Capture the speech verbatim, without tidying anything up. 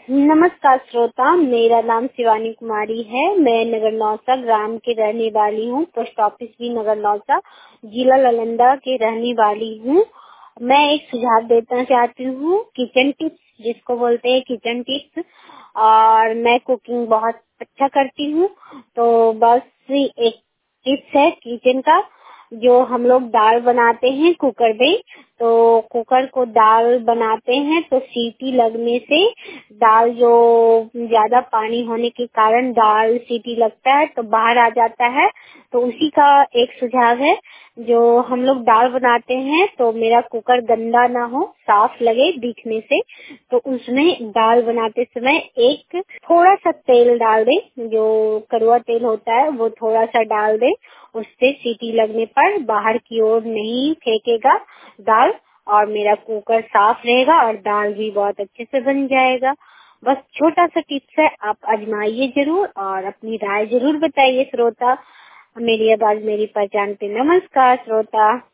नमस्कार श्रोता, मेरा नाम शिवानी कुमारी है। मैं नगर नौसा ग्राम की रहने वाली हूँ। पोस्ट ऑफिस भी नगर नौसा, जिला नालंदा की रहने वाली हूँ। मैं एक सुझाव देना चाहती हूँ, किचन टिप्स जिसको बोलते हैं किचन टिप्स। और मैं कुकिंग बहुत अच्छा करती हूँ। तो बस एक टिप्स है किचन का, जो हम लोग दाल बनाते हैं कुकर में, तो कुकर को दाल बनाते हैं तो सीटी लगने से दाल जो ज्यादा पानी होने के कारण दाल सीटी लगता है तो बाहर आ जाता है। तो उसी का एक सुझाव है, जो हम लोग दाल बनाते हैं तो मेरा कुकर गंदा ना हो, साफ लगे दिखने से, तो उसमें दाल बनाते समय एक थोड़ा सा तेल डाल दे, जो कड़वा तेल होता है वो थोड़ा सा डाल दे। उससे सीटी लगने पर बाहर की ओर नहीं फेंकेगा दाल, और मेरा कुकर साफ रहेगा और दाल भी बहुत अच्छे से बन जाएगा। बस छोटा सा टिप्स है, आप आजमाइए जरूर और अपनी राय जरूर बताइए श्रोता। मेरी आवाज मेरी पहचान पे नमस्कार श्रोता।